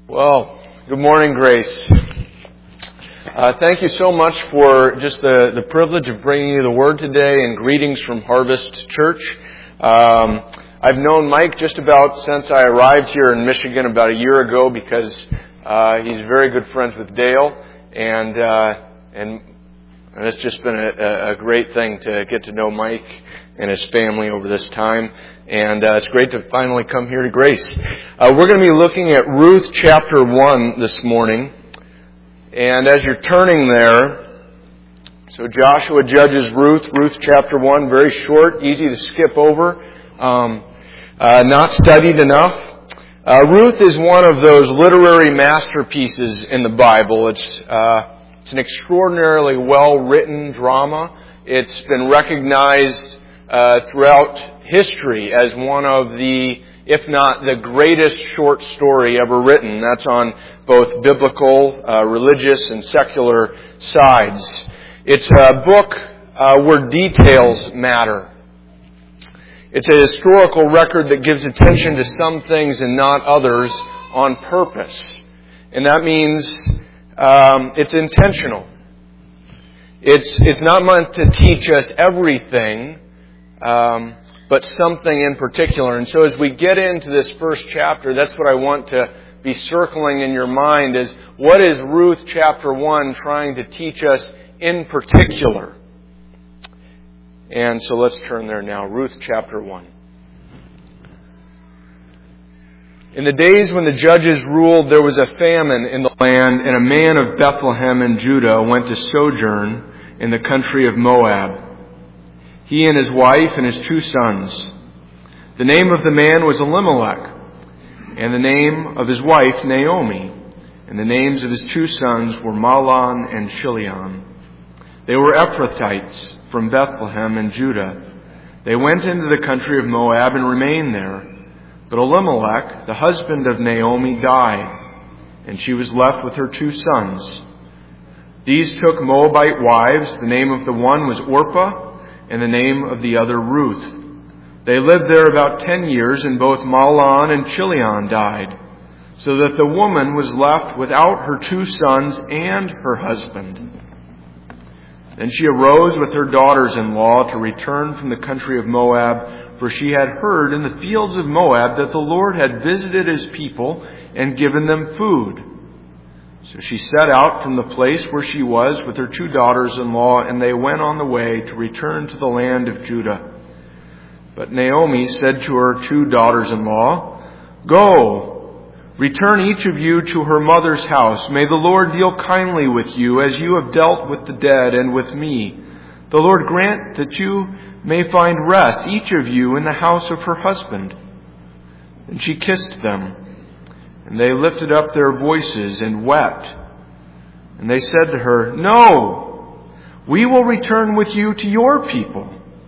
Well, good morning, Grace. Thank you so much for just the privilege of bringing you the Word today, and greetings from Harvest Church. I've known Mike just about since I arrived here in Michigan about a year ago because he's very good friends with Dale, and it's just been a great thing to get to know Mike and his family over this time. And it's great to finally come here to Grace. We're going to be looking at Ruth chapter 1 this morning. And as you're turning there, so Joshua judges Ruth chapter 1, very short, easy to skip over, not studied enough. Ruth is one of those literary masterpieces in the Bible. It's an extraordinarily well-written drama. It's been recognized throughout history as one of the, if not the greatest short story ever written. That's on both biblical, religious, and secular sides. It's a book where details matter. It's a historical record that gives attention to some things and not others on purpose. And that means it's intentional. It's not meant to teach us everything, but something in particular. And so as we get into this first chapter, that's what I want to be circling in your mind is, what is Ruth chapter 1 trying to teach us in particular? And so let's turn there now. Ruth chapter 1. In the days when the judges ruled, there was a famine in the land, and a man of Bethlehem in Judah went to sojourn in the country of Moab, he and his wife and his 2 sons. The name of the man was Elimelech, and the name of his wife Naomi, and the names of his 2 sons were Mahlon and Chilion. They were Ephrathites from Bethlehem in Judah. They went into the country of Moab and remained there. But Elimelech, the husband of Naomi, died, and she was left with her 2 sons. These took Moabite wives. The name of the one was Orpah, and the name of the other Ruth. They lived there about 10 years, and both Mahlon and Chilion died, so that the woman was left without her 2 sons and her husband. Then she arose with her daughters-in-law to return from the country of Moab, for she had heard in the fields of Moab that the Lord had visited his people and given them food. So she set out from the place where she was with her 2 daughters-in-law, and they went on the way to return to the land of Judah. But Naomi said to her 2 daughters-in-law, "Go, return each of you to her mother's house. May the Lord deal kindly with you as you have dealt with the dead and with me. The Lord grant that you may find rest, each of you, in the house of her husband." And she kissed them, and they lifted up their voices and wept. And they said to her, "No, we will return with you to your people."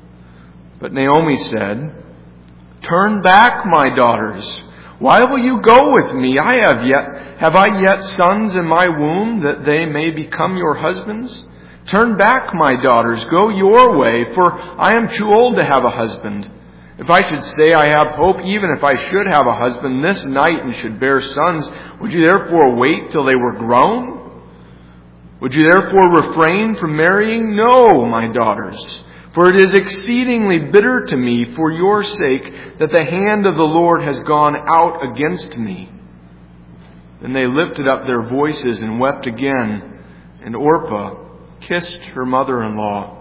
But Naomi said, "Turn back, my daughters. Why will you go with me? Have I yet sons in my womb, that they may become your husbands? Turn back, my daughters, go your way, for I am too old to have a husband. If I should say I have hope, even if I should have a husband this night and should bear sons, would you therefore wait till they were grown? Would you therefore refrain from marrying? No, my daughters, for it is exceedingly bitter to me for your sake that the hand of the Lord has gone out against me." Then they lifted up their voices and wept again, and Orpah kissed her mother-in-law.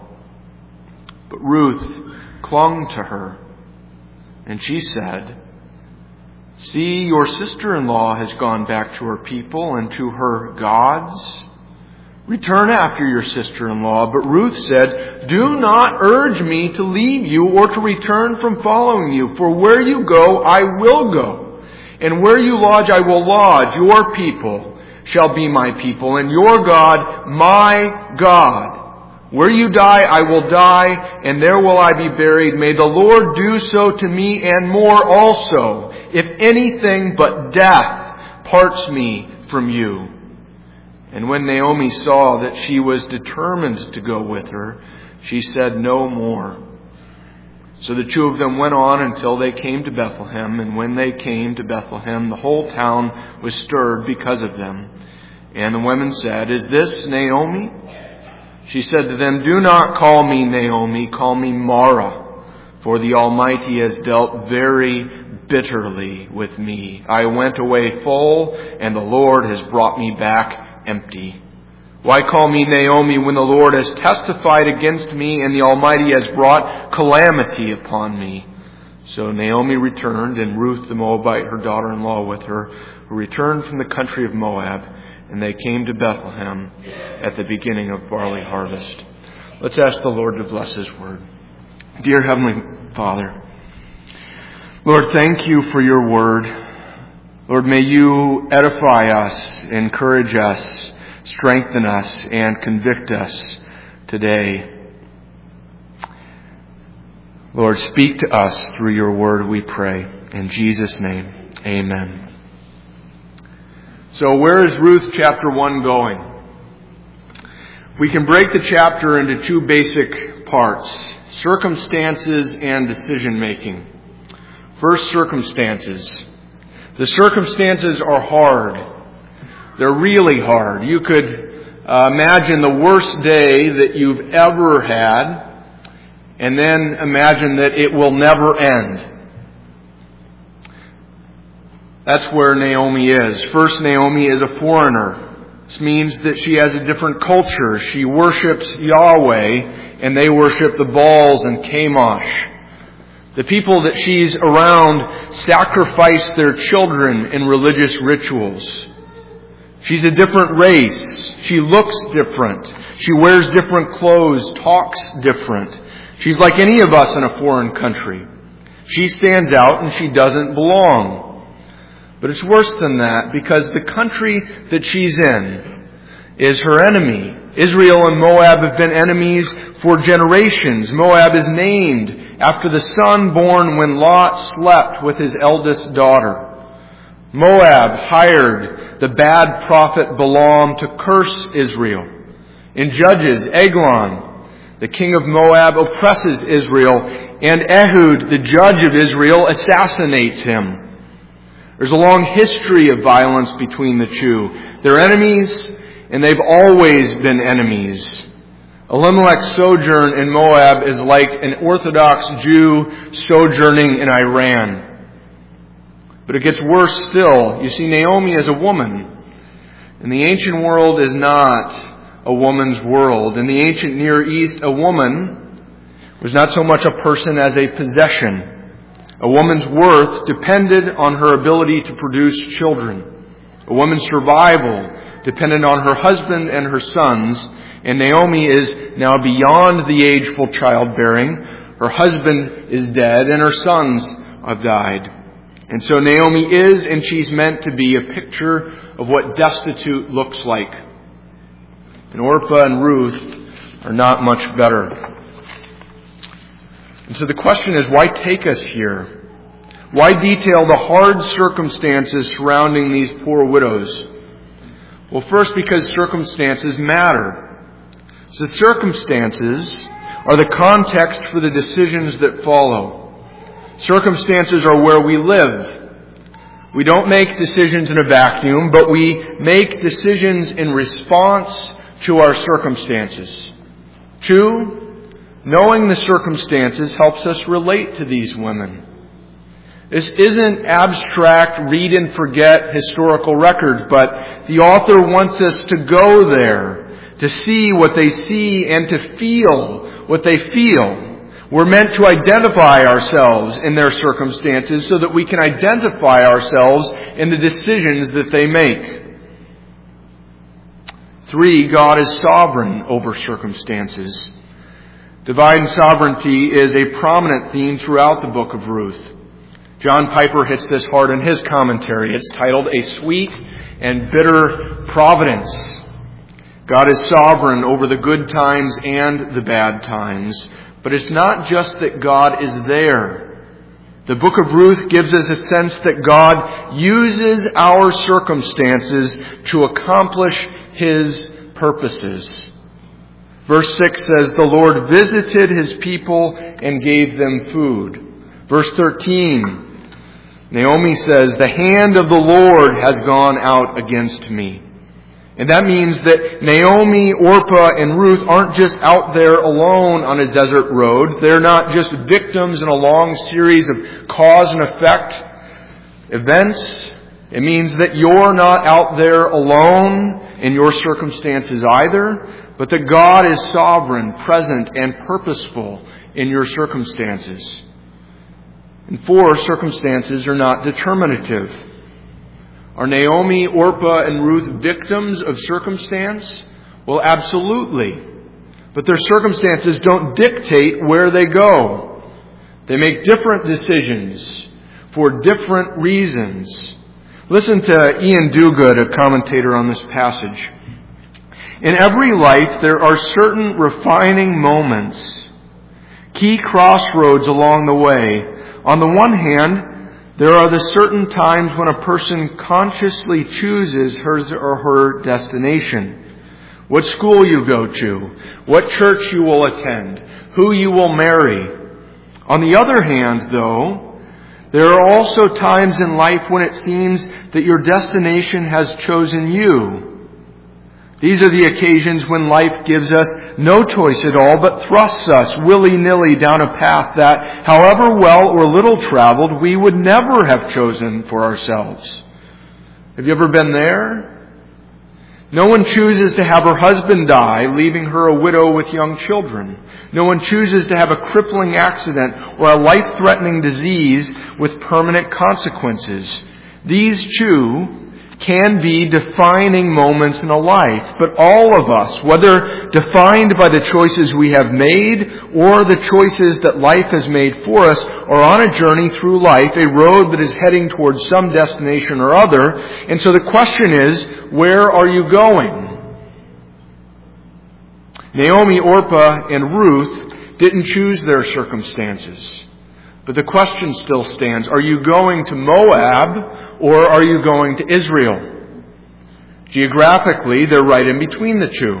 But Ruth clung to her, and she said, "See, your sister-in-law has gone back to her people and to her gods. Return after your sister-in-law." But Ruth said, "Do not urge me to leave you or to return from following you. For where you go, I will go. And where you lodge, I will lodge. Your people shall be my people, and your God, my God. Where you die, I will die, and there will I be buried. May the Lord do so to me and more also, if anything but death parts me from you." And when Naomi saw that she was determined to go with her, she said no more. So the two of them went on until they came to Bethlehem, and when they came to Bethlehem, the whole town was stirred because of them. And the women said, "Is this Naomi?" She said to them, "Do not call me Naomi, call me Mara, for the Almighty has dealt very bitterly with me. I went away full, and the Lord has brought me back empty. Why call me Naomi when the Lord has testified against me and the Almighty has brought calamity upon me?" So Naomi returned, and Ruth the Moabite, her daughter-in-law, with her, who returned from the country of Moab, and they came to Bethlehem at the beginning of barley harvest. Let's ask the Lord to bless His word. Dear Heavenly Father, Lord, thank You for Your word. Lord, may You edify us, encourage us, strengthen us, and convict us today. Lord, speak to us through Your word, we pray. In Jesus' name, amen. So where is Ruth chapter 1 going? We can break the chapter into two basic parts: circumstances and decision making. First, circumstances. The circumstances are hard. They're really hard. You could imagine the worst day that you've ever had, and then imagine that it will never end. That's where Naomi is. First, Naomi is a foreigner. This means that she has a different culture. She worships Yahweh, and they worship the Baals and Chemosh. The people that she's around sacrifice their children in religious rituals. She's a different race. She looks different. She wears different clothes, talks different. She's like any of us in a foreign country. She stands out and she doesn't belong. But it's worse than that, because the country that she's in is her enemy. Israel and Moab have been enemies for generations. Moab is named after the son born when Lot slept with his eldest daughter. Moab hired the bad prophet Balaam to curse Israel. In Judges, Eglon, the king of Moab, oppresses Israel, and Ehud, the judge of Israel, assassinates him. There's a long history of violence between the two. They're enemies, and they've always been enemies. Elimelech's sojourn in Moab is like an Orthodox Jew sojourning in Iran. But it gets worse still. You see, Naomi is a woman. And the ancient world is not a woman's world. In the ancient Near East, a woman was not so much a person as a possession. A woman's worth depended on her ability to produce children. A woman's survival depended on her husband and her sons. And Naomi is now beyond the age for childbearing. Her husband is dead and her sons have died. And so Naomi is, and she's meant to be, a picture of what destitute looks like. And Orpah and Ruth are not much better. And so the question is, why take us here? Why detail the hard circumstances surrounding these poor widows? Well, first, because circumstances matter. So circumstances are the context for the decisions that follow. Circumstances are where we live. We don't make decisions in a vacuum, but we make decisions in response to our circumstances. 2, knowing the circumstances helps us relate to these women. This isn't abstract, read and forget historical record, but the author wants us to go there, to see what they see and to feel what they feel. We're meant to identify ourselves in their circumstances so that we can identify ourselves in the decisions that they make. 3, God is sovereign over circumstances. Divine sovereignty is a prominent theme throughout the book of Ruth. John Piper hits this hard in his commentary. It's titled, "A Sweet and Bitter Providence." God is sovereign over the good times and the bad times. But it's not just that God is there. The book of Ruth gives us a sense that God uses our circumstances to accomplish His purposes. Verse 6 says, the Lord visited His people and gave them food. Verse 13, Naomi says, the hand of the Lord has gone out against me. And that means that Naomi, Orpah, and Ruth aren't just out there alone on a desert road. They're not just victims in a long series of cause and effect events. It means that you're not out there alone in your circumstances either, but that God is sovereign, present, and purposeful in your circumstances. And 4, circumstances are not determinative. Are Naomi, Orpah, and Ruth victims of circumstance? Well, absolutely. But their circumstances don't dictate where they go. They make different decisions for different reasons. Listen to Ian Duguid, a commentator on this passage. In every life, there are certain refining moments, key crossroads along the way. On the one hand, there are the certain times when a person consciously chooses his or her destination. What school you go to, what church you will attend, who you will marry. On the other hand, though, there are also times in life when it seems that your destination has chosen you. These are the occasions when life gives us no choice at all, but thrusts us willy-nilly down a path that, however well or little traveled, we would never have chosen for ourselves. Have you ever been there? No one chooses to have her husband die, leaving her a widow with young children. No one chooses to have a crippling accident or a life-threatening disease with permanent consequences. These two can be defining moments in a life, but all of us, whether defined by the choices we have made or the choices that life has made for us, are on a journey through life, a road that is heading towards some destination or other. And so the question is, where are you going? Naomi, Orpah, and Ruth didn't choose their circumstances. But the question still stands, are you going to Moab or are you going to Israel? Geographically, they're right in between the two.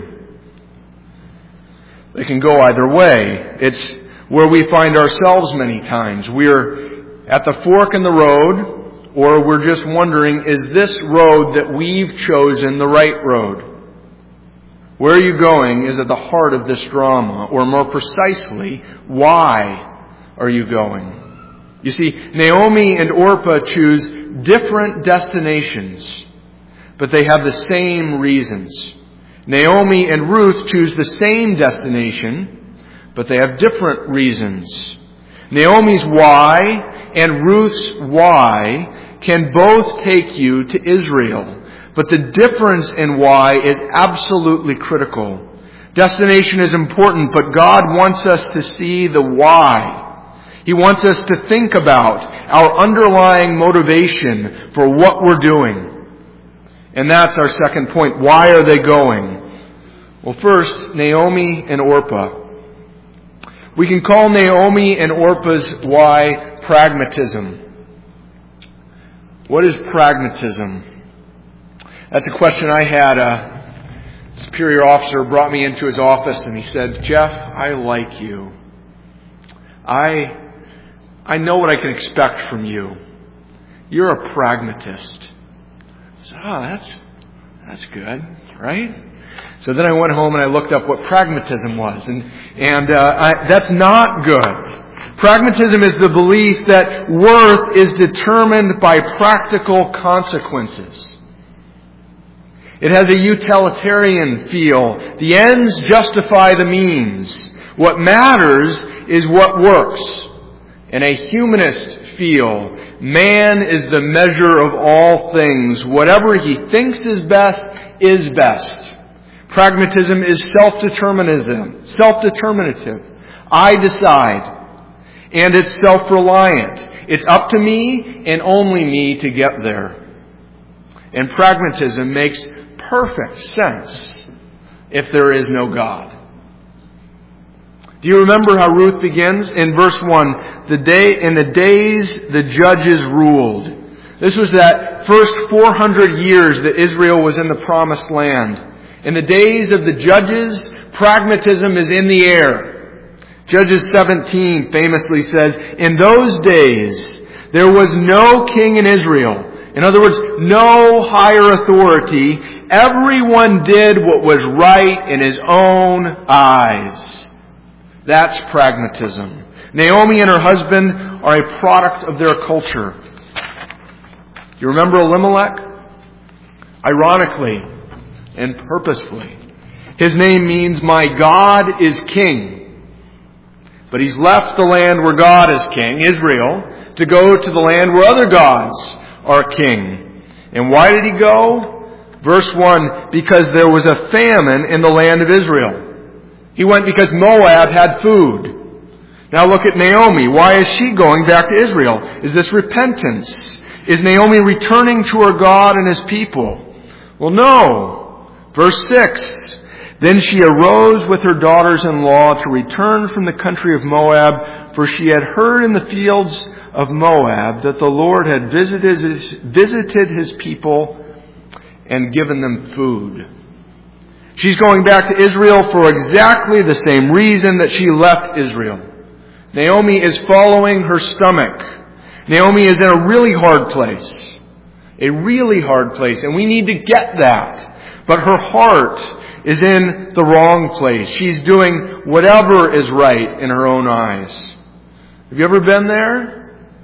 They can go either way. It's where we find ourselves many times. We're at the fork in the road, or we're just wondering, is this road that we've chosen the right road? Where are you going is at the heart of this drama, or more precisely, why are you going? You see, Naomi and Orpah choose different destinations, but they have the same reasons. Naomi and Ruth choose the same destination, but they have different reasons. Naomi's why and Ruth's why can both take you to Israel, but the difference in why is absolutely critical. Destination is important, but God wants us to see the why. He wants us to think about our underlying motivation for what we're doing. And that's our second point. Why are they going? Well, first, Naomi and Orpah. We can call Naomi and Orpah's why pragmatism. What is pragmatism? That's a question I had. A superior officer brought me into his office and he said, "Jeff, I like you. I know what I can expect from you. You're a pragmatist." I said, that's good, right? So then I went home and I looked up what pragmatism was, and that's not good. Pragmatism is the belief that worth is determined by practical consequences. It has a utilitarian feel. The ends justify the means. What matters is what works. In a humanist feel, man is the measure of all things. Whatever he thinks is best is best. Pragmatism is self-determinative. I decide. And it's self-reliant. It's up to me and only me to get there. And pragmatism makes perfect sense if there is no God. Do you remember how Ruth begins? In verse 1, in the days the judges ruled. This was that first 400 years that Israel was in the promised land. In the days of the judges, Pragmatism is in the air. Judges 17 famously says, "In those days there was no king in Israel." In other words, no higher authority. Everyone did what was right in his own eyes. That's pragmatism. Naomi and her husband are a product of their culture. You remember Elimelech? Ironically and purposefully, his name means "my God is king." But he's left the land where God is king, Israel, to go to the land where other gods are king. And why did he go? Verse 1, because there was a famine in the land of Israel. He went because Moab had food. Now look at Naomi. Why is she going back to Israel? Is this repentance? Is Naomi returning to her God and his people? Well, no. Verse 6, then she arose with her daughters-in-law to return from the country of Moab, for she had heard in the fields of Moab that the Lord had visited his people and given them food. She's going back to Israel for exactly the same reason that she left Israel. Naomi is following her stomach. Naomi is in a really hard place. A really hard place. And we need to get that. But her heart is in the wrong place. She's doing whatever is right in her own eyes. Have you ever been there?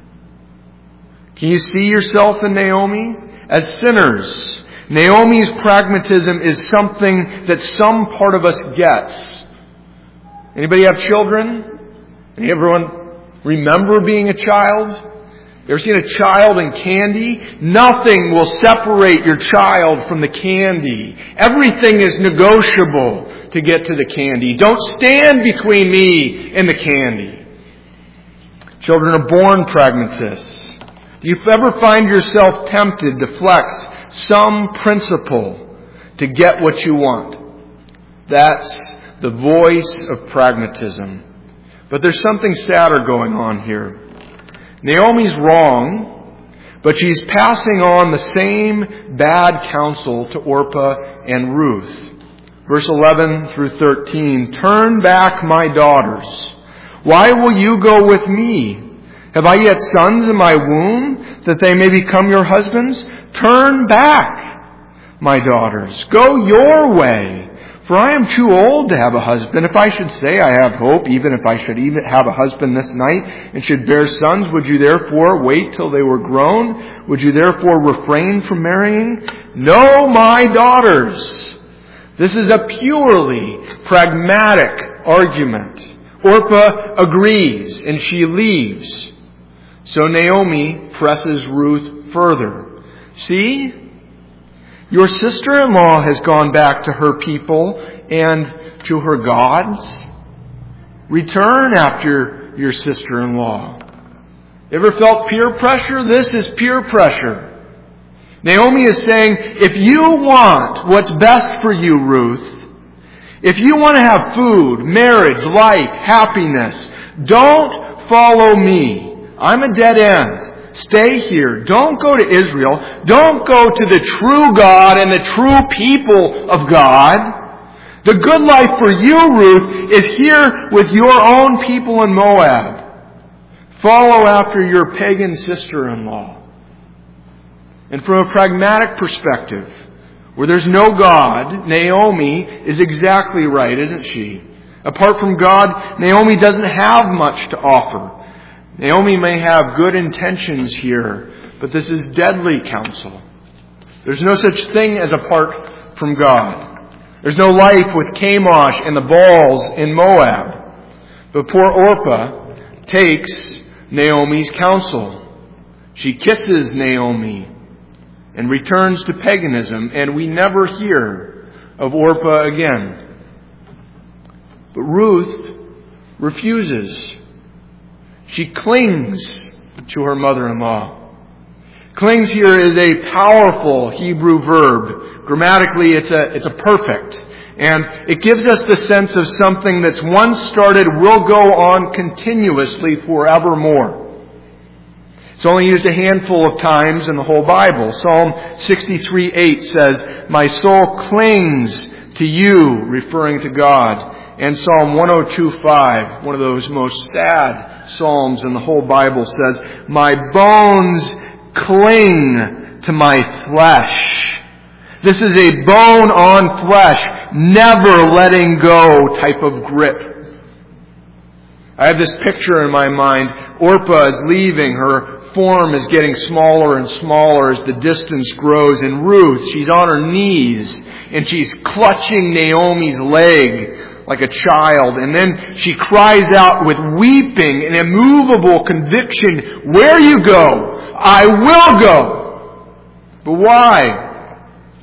Can you see yourself in Naomi? As sinners, Naomi's pragmatism is something that some part of us gets. Anybody have children? Everyone remember being a child? You ever seen a child in candy? Nothing will separate your child from the candy. Everything is negotiable to get to the candy. Don't stand between me and the candy. Children are born pragmatists. Do you ever find yourself tempted to flex some principle to get what you want? That's the voice of pragmatism. But there's something sadder going on here. Naomi's wrong, but she's passing on the same bad counsel to Orpah and Ruth. Verse 11 through 13, turn back, my daughters. Why will you go with me? Have I yet sons in my womb, that they may become your husbands? Turn back, my daughters. Go your way. For I am too old to have a husband. If I should say I have hope, even if I should even have a husband this night, and should bear sons, would you therefore wait till they were grown? Would you therefore refrain from marrying? No, my daughters. This is a purely pragmatic argument. Orpah agrees, and she leaves. So Naomi presses Ruth further. See? Your sister-in-law has gone back to her people and to her gods. Return after your sister-in-law. Ever felt peer pressure? This is peer pressure. Naomi is saying, if you want what's best for you, Ruth, if you want to have food, marriage, life, happiness, don't follow me. I'm a dead end. Stay here. Don't go to Israel. Don't go to the true God and the true people of God. The good life for you, Ruth, is here with your own people in Moab. Follow after your pagan sister-in-law. And from a pragmatic perspective, where there's no God, Naomi is exactly right, isn't she? Apart from God, Naomi doesn't have much to offer. Naomi may have good intentions here, but this is deadly counsel. There's no such thing as apart from God. There's no life with Chemosh and the Baals in Moab. But poor Orpah takes Naomi's counsel. She kisses Naomi and returns to paganism, and we never hear of Orpah again. But Ruth refuses. She clings to her mother-in-law. Clings here is a powerful Hebrew verb. Grammatically, it's a perfect. And it gives us the sense of something that's once started will go on continuously forevermore. It's only used a handful of times in the whole Bible. Psalm 63:8 says, my soul clings to you, referring to God. And Psalm 102:5, one of those most sad psalms in the whole Bible, says, my bones cling to my flesh. This is a bone on flesh, never letting go type of grip. I have this picture in my mind. Orpah is leaving. Her form is getting smaller and smaller as the distance grows. And Ruth, she's on her knees and she's clutching Naomi's leg like a child. And then she cries out with weeping and immovable conviction, where you go, I will go. But why?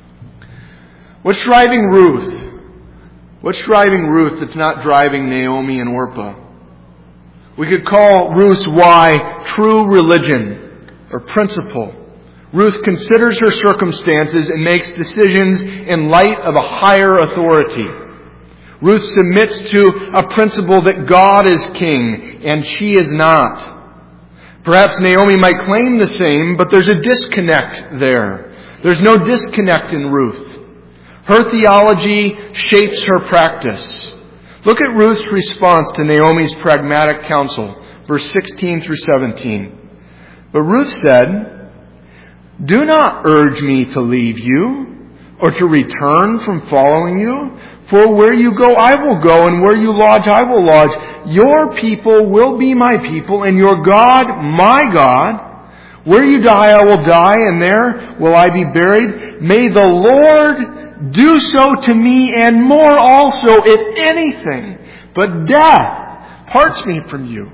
What's driving Ruth? What's driving Ruth that's not driving Naomi and Orpah? We could call Ruth's why true religion or principle. Ruth considers her circumstances and makes decisions in light of a higher authority. Ruth submits to a principle that God is king and she is not. Perhaps Naomi might claim the same, but there's a disconnect there. There's no disconnect in Ruth. Her theology shapes her practice. Look at Ruth's response to Naomi's pragmatic counsel, verse 16 through 17. But Ruth said, do not urge me to leave you or to return from following you. For where you go, I will go, and where you lodge, I will lodge. Your people will be my people, and your God, my God. Where you die, I will die, and there will I be buried. May the Lord do so to me, and more also, if anything but death parts me from you.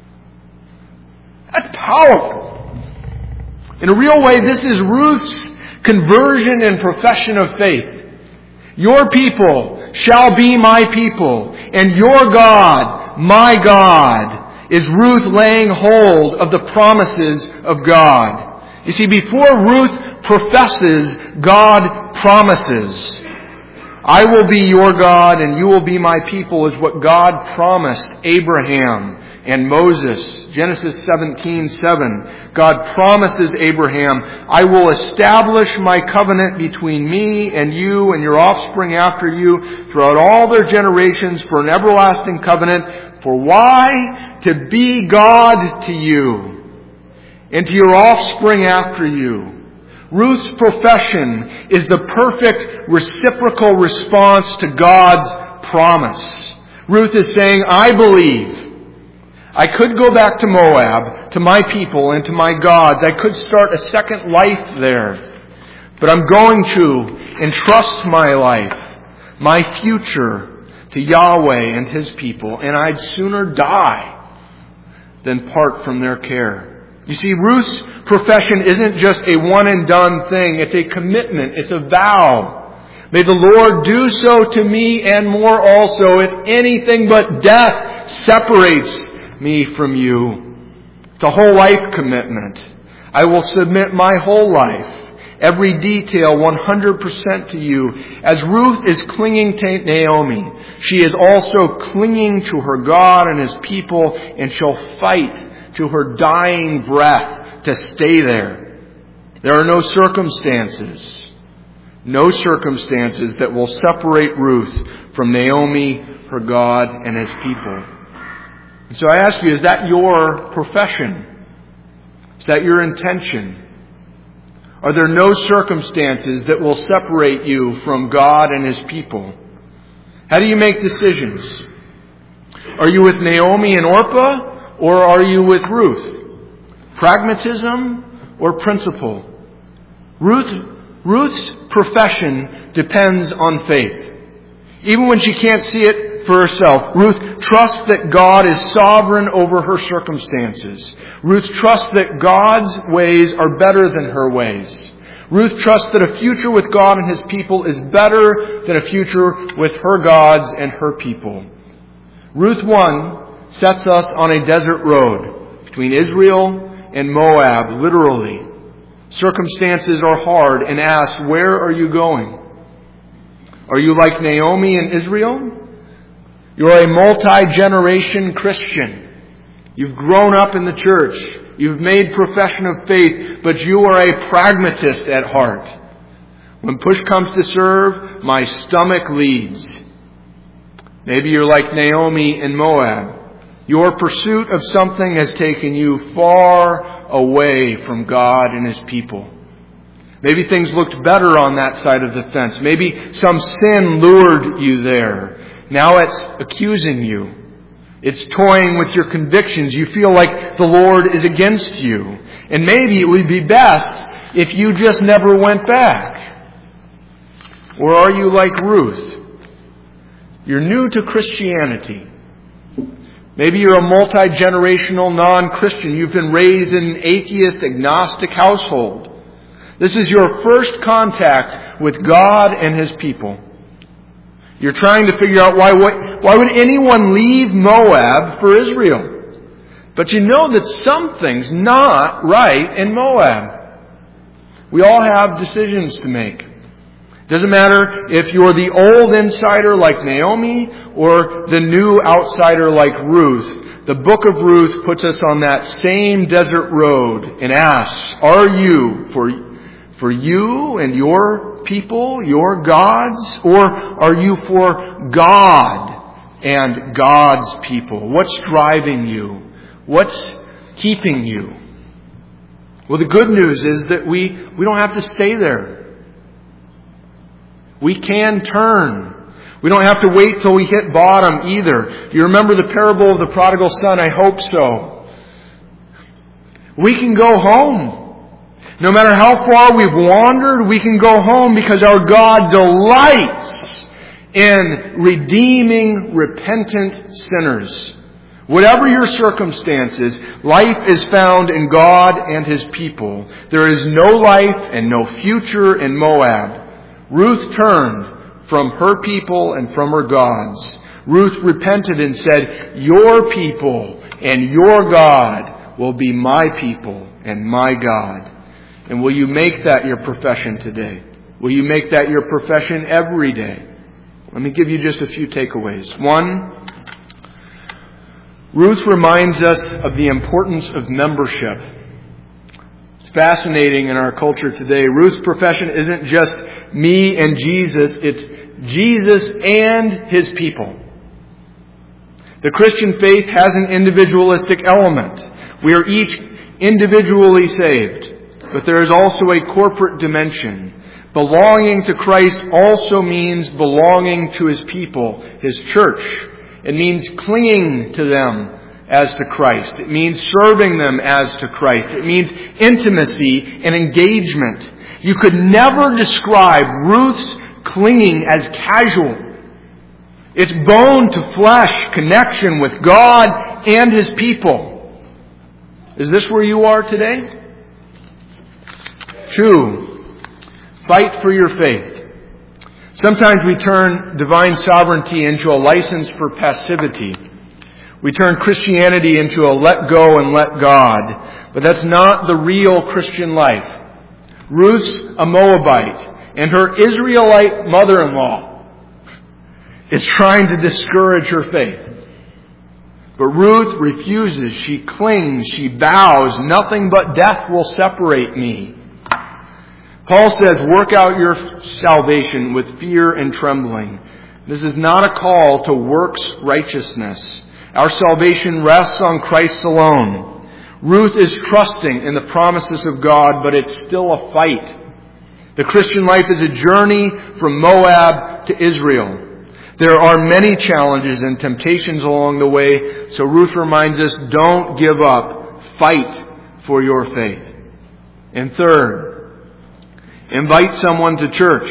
That's powerful. In a real way, this is Ruth's conversion and profession of faith. Your people shall be my people, and your God, my God, is Ruth laying hold of the promises of God. You see, before Ruth professes, God promises. I will be your God, and you will be my people, is what God promised Abraham and Moses. Genesis 17:7. God promises Abraham, I will establish my covenant between me and you and your offspring after you throughout all their generations for an everlasting covenant. For why? To be God to you and to your offspring after you. Ruth's profession is the perfect reciprocal response to God's promise. Ruth is saying, I believe. I could go back to Moab, to my people, and to my gods. I could start a second life there. But I'm going to entrust my life, my future, to Yahweh and His people. And I'd sooner die than part from their care. You see, Ruth's profession isn't just a one and done thing. It's a commitment. It's a vow. May the Lord do so to me and more also, if anything but death separates me from you. It's a whole life commitment. I will submit my whole life, every detail 100% to you. As Ruth is clinging to Naomi, she is also clinging to her God and His people, and she'll fight to her dying breath to stay there. There are no circumstances that will separate Ruth from Naomi, her God, and His people. And so I ask you, is that your profession? Is that your intention? Are there no circumstances that will separate you from God and His people? How do you make decisions? Are you with Naomi and Orpah, or are you with Ruth? Pragmatism or principle? Ruth's profession depends on faith. Even when she can't see it for herself, Ruth trusts that God is sovereign over her circumstances. Ruth trusts that God's ways are better than her ways. Ruth trusts that a future with God and His people is better than a future with her gods and her people. Ruth 1 sets us on a desert road between Israel and Moab, literally. Circumstances are hard and asks, where are you going? Are you like Naomi in Israel? You're a multi-generation Christian. You've grown up in the church. You've made profession of faith, but you are a pragmatist at heart. When push comes to shove, my stomach leads. Maybe you're like Naomi in Moab. Your pursuit of something has taken you far away from God and His people. Maybe things looked better on that side of the fence. Maybe some sin lured you there. Now it's accusing you. It's toying with your convictions. You feel like the Lord is against you. And maybe it would be best if you just never went back. Or are you like Ruth? You're new to Christianity. Maybe you're a multi-generational non-Christian. You've been raised in an atheist, agnostic household. This is your first contact with God and His people. You're trying to figure out why would anyone leave Moab for Israel? But you know that something's not right in Moab. We all have decisions to make. Doesn't matter if you're the old insider like Naomi or the new outsider like Ruth. The book of Ruth puts us on that same desert road and asks, are you for you and your people, your gods, or are you for God and God's people? What's driving you? What's keeping you? Well, the good news is that we don't have to stay there. We can turn. We don't have to wait till we hit bottom either. You remember the parable of the prodigal son? I hope so. We can go home. No matter how far we've wandered, we can go home because our God delights in redeeming repentant sinners. Whatever your circumstances, life is found in God and His people. There is no life and no future in Moab. Ruth turned from her people and from her gods. Ruth repented and said, your people and your God will be my people and my God. And will you make that your profession today? Will you make that your profession every day? Let me give you just a few takeaways. One, Ruth reminds us of the importance of membership. It's fascinating in our culture today. Ruth's profession isn't just me and Jesus, it's Jesus and His people. The Christian faith has an individualistic element. We are each individually saved, but there is also a corporate dimension. Belonging to Christ also means belonging to His people, His church. It means clinging to them as to Christ. It means serving them as to Christ. It means intimacy and engagement. You could never describe Ruth's clinging as casual. It's bone to flesh connection with God and His people. Is this where you are today? 2, fight for your faith. Sometimes we turn divine sovereignty into a license for passivity. We turn Christianity into a let go and let God. But that's not the real Christian life. Ruth's a Moabite, and her Israelite mother-in-law is trying to discourage her faith. But Ruth refuses. She clings. She vows, nothing but death will separate me. Paul says, work out your salvation with fear and trembling. This is not a call to works righteousness. Our salvation rests on Christ alone. Ruth is trusting in the promises of God, but it's still a fight. The Christian life is a journey from Moab to Israel. There are many challenges and temptations along the way, so Ruth reminds us, don't give up. Fight for your faith. And third, invite someone to church.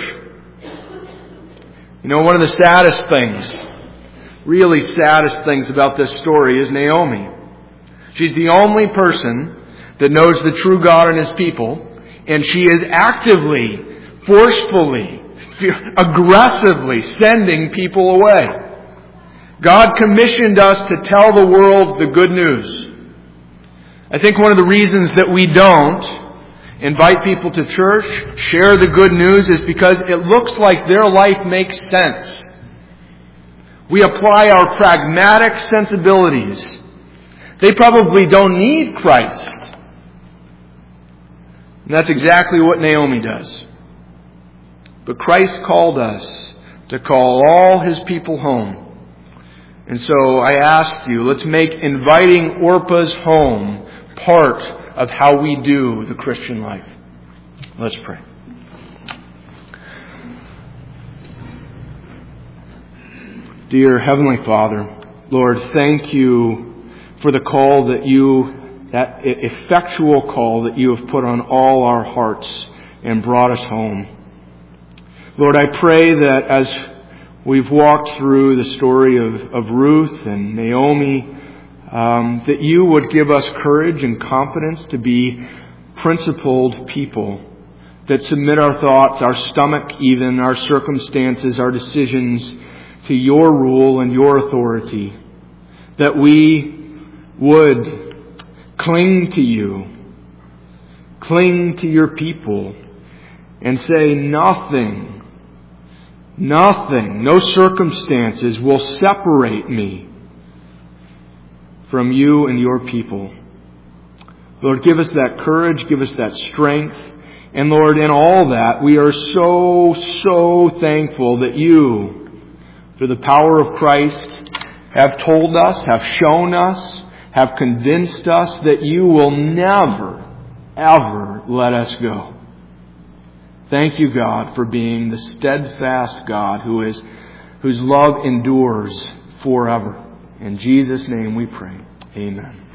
You know, one of the saddest things, really saddest things about this story is Naomi. She's the only person that knows the true God and His people, and she is actively, forcefully, aggressively sending people away. God commissioned us to tell the world the good news. I think one of the reasons that we don't invite people to church, share the good news, is because it looks like their life makes sense. We apply our pragmatic sensibilities. They probably don't need Christ. And that's exactly what Naomi does. But Christ called us to call all His people home. And so I ask you, let's make inviting Orpah's home part of how we do the Christian life. Let's pray. Dear Heavenly Father, Lord, thank you for the call that effectual call that you have put on all our hearts and brought us home. Lord, I pray that as we've walked through the story of Ruth and Naomi, that you would give us courage and confidence to be principled people that submit our thoughts, our stomach even, our circumstances, our decisions to your rule and your authority. That we would cling to you, cling to your people, and say nothing, no circumstances will separate me from you and your people. Lord, give us that courage, give us that strength. And Lord, in all that, we are so thankful that you, through the power of Christ, have told us, have shown us, have convinced us that you will never, ever let us go. Thank you, God, for being the steadfast God whose love endures forever. In Jesus' name we pray. Amen.